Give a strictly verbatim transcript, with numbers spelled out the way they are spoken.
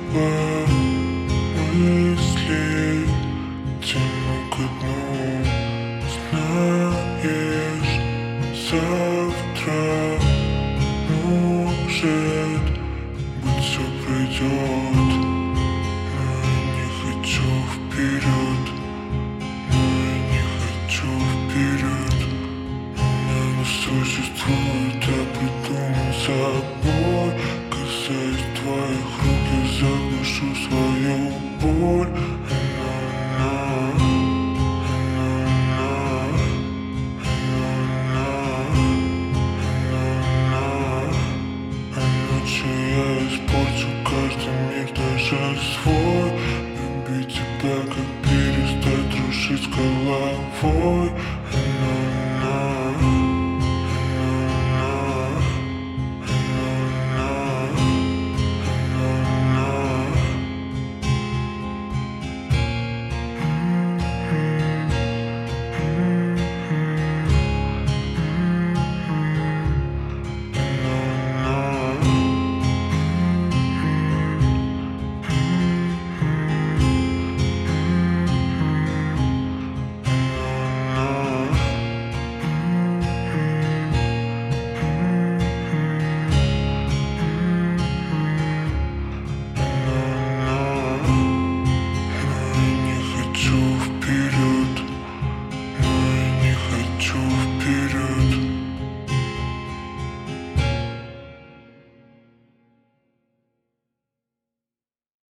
мысли тяну ко дну. Знаешь, завтра может быть все пройдет, но я не хочу вперед, но я не хочу вперед. Меня не существует, я придумал собой. Касаясь твоих рук, я заглушу свою боль. Я испорчу каждый миг, даже свой. Любить тебя, как перестать дружить с головой.